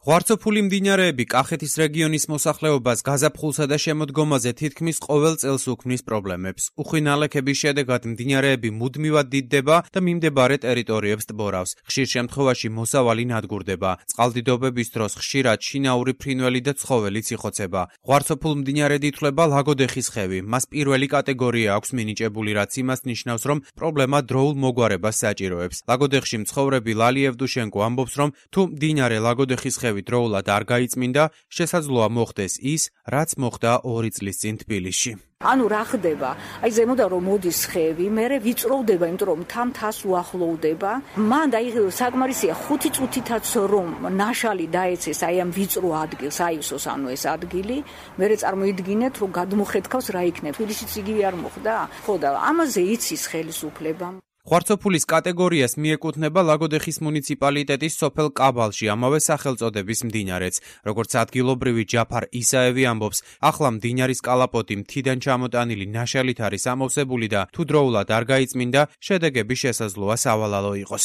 ღვარცოფული მდინარეები კახეთის რეგიონის მოსახლეობას გაზაფხულსა და შემოდგომაზე თითქმის ყოველ წელს უქმნის პრობლემებს. უხვი ნალექების შედეგად მდინარეები მუდმივად დიდდება და მიმდებარე ტერიტორიებს ტბორავს. ხშირ შემთხვევაში მოსავალი ნადგურდება. წყალდიდობების დროს ხშირად შინაური ფრინველი და ცხოველიც იხოცება. ღვარცოფულ მდინარედ ითვლება ლაგოდეხის ხევი. მას პირველი კატეგორია აქვს მინიჭებული, რაც იმას ნიშნავს, რომ პრობლემა დროულ მოგვარებას საჭიროებს. ლაგოდეხში მცხოვრები ლალი ევდუშენკო ამბობს, რომ თუ მდინარე ლაგოდეხის ხევი დროულად არ გაიწმინდა, შესაძლოა მოხდეს ის, რაც მოხდა 2 წლის წინ თბილისში. ანუ რა ხდება? აი ზემოდან რომ მოდის ხევი, მერე ვიწროვდება, იმიტომ რომ თამთას უახლოვდება. მან საკმარისია 5 წუთითაც რომ ნაშალი დაეცეს აი ამ ვიწრო ადგილს, აივსოს ანუ ეს ადგილი, მერე წარმოიდგინეთ რომ გადმოხეთქავს რა იქნება. თბილისიც იგივე არ მოხდა? ხო და ამაზე იცის ხელისუფლება. ღვარცოფულის კატეგორიას მიეკუთვნება ლაგოდეხის მუნიციპალიტეტის სოფელ კაბალში ამავე სახელწოდების მდინარეც. როგორც ადგილობრივი ჯაფარ ისაევი ამბობს, ახლა მდინარის კალაპოტი მთიდან ჩამოტანილი ნაშალით არის ამოვსებული და თუ დროულად არ გაიწმინდა, შედეგები შესაძლოა სავალალო იყოს.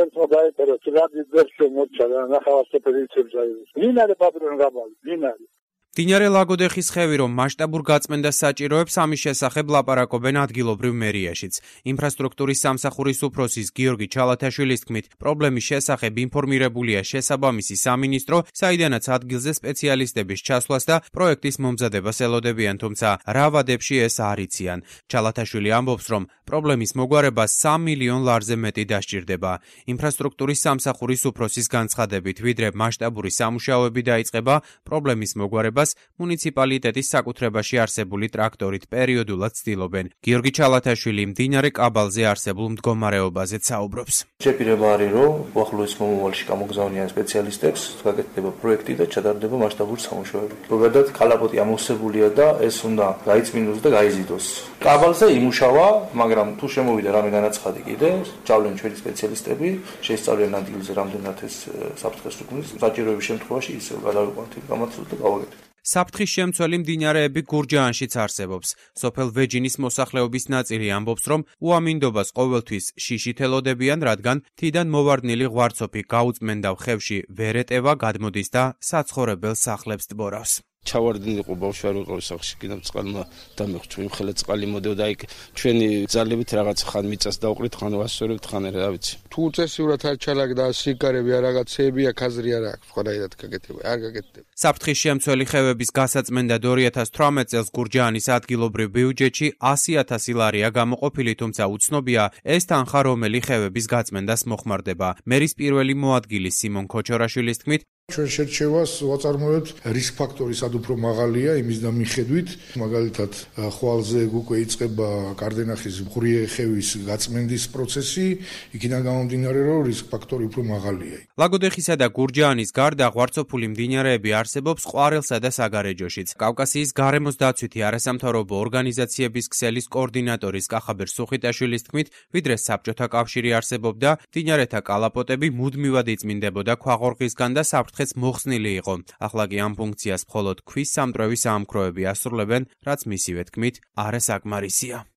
მდინარე ლაგოდეხის ხევი რომ მასშტაბურ გაწმენდას საჭიროებს, ამის შესახებ ლაპარაკობენ ადგილობრივ მერიაშიც. ინფრასტრუქტურის სამსახურის უფროსის გიორგი ჩალათაშვილის თქმით, პრობლემის შესახებ ინფორმირებულია შესაბამისი სამინისტრო, საიდანაც ადგილზე სპეციალისტების ჩასვლას და პროექტის მომზადებას ელოდებიან, თუმცა რა ვადებში ეს არ იციან. ჩალათაშვილი ამბობს, რომ პრობლემის მოგვარებას 3 მილიონ ლარზე მეტი დასჭირდება. ინფრასტრუქტურის სამსახურის უფროსის განცხადებით, ვიდრე მასშტაბური სამუშაოები დაიწყება, პრობლემის მოგვარებას მუნიციპალიტეტის საკუთრებაში არსებული ტრაქტორით პერიოდულად ცდილობენ. გიორგი ჩალათაშვილი მდინარე კაბალზე არსებულ მდგომარეობაზეც საუბრობს. შეპირება არის, რომ უახლოეს მომავალში გამოგზავნიან სპეციალისტებს, გაკეთდება პროექტი და ჩატარდება მასშტაბური სამუშაოები. ზოგადად კალაპოტი ამოვსებულია და ეს უნდა გაიწმინდოს და გაიზიდოს. კაბალზე იმუშავა, მაგრამ თუ შემოვიდა რამე განაცხადი კიდე, ჩავლენ ჩვენი სპეციალისტები, შეისწავლიან ადგილზე რამდენად ეს საფრთხეს უქმნის, საჭიროების შემთხვევაში ისევ გადავიყვანთ გამოცდილებას და გავაკეთებთ. საფრთხის შემცველი მდინარეები გურჯაანშიც არსებობს. სოფელ ვეჯინის მოსახლეობის ნაწილი ამბობს, რომ უამინდობას ყოველთვის შიშით ელოდებიან, რადგან მთიდან მოვარდნილი ღვარცოფი გაუწმენდავ ხევში ვერ ეტევა, გადმოდის და საცხოვრებელ სახლებს ტბორავს. ჩავარდნილი ყო ბავშვი არ ვიყო სახლში, კიდევ წყალმა დამეხ ჩვენ ხელა წყალი მოდევდა, აი ჩვენი ძალებით რაღაც ხან მიწას დავყრით, ხან ვასწორებთ, ხან რა ვიცი. თუ წესიურად არ ჩალაგდა სიგარები არ რაღაცეები, აქ აზრი არ აქვს, სხვადასხვა გაკეთება, არ გაკეთდება. საფრთხის შემცველი ხევების გასაწმენდად 2018 წელს გურჯაანის ადგილობრივ ბიუჯეტში 100.000 ლარია გამოყოფილი, თუმცა უცნობია ეს თანხა რომელი ხევების გაწმენდას მოხმარდება. მერის პირველი მოადგილი სიმონ ქოჩორაშვილის თქმით, ჩვენ შერჩევას ვაწარმოებთ რისკ ფაქტორი სად უფრო მაღალია იმის და მიხედვით, მაგალითად ხვალზე უკვე იწყება კარდენახის მღრიე ხევის გაწმენდის პროცესი, იქიდან გამომდინარე რომ რისკ ფაქტორი უფრო მაღალია. ლაგოდეხისა და გურჯაანის გარდა ღვარცოფული მდინარეები არსებობს ყვარელსა და საგარეჯოშიც. კავკასიის გარემოს დაცვითი არასამთავრობო ორგანიზაციების ქსელის კოორდინატორის კახაბერ სუხიტაშვილის თქმით, ვიდრე საბჭოთა კავშირი არსებობდა, მდინარეთა კალაპოტები მუდმივად იწმინდებოდა ქვაღორღისგან და საფრთხეც მოხსნილი იყო. ახლა კი ამ ფუნქციას მხოლოდ ქვის სამტვრევი საამქროები ასრულებენ, რაც მისივე თქმით არასაკმარისია.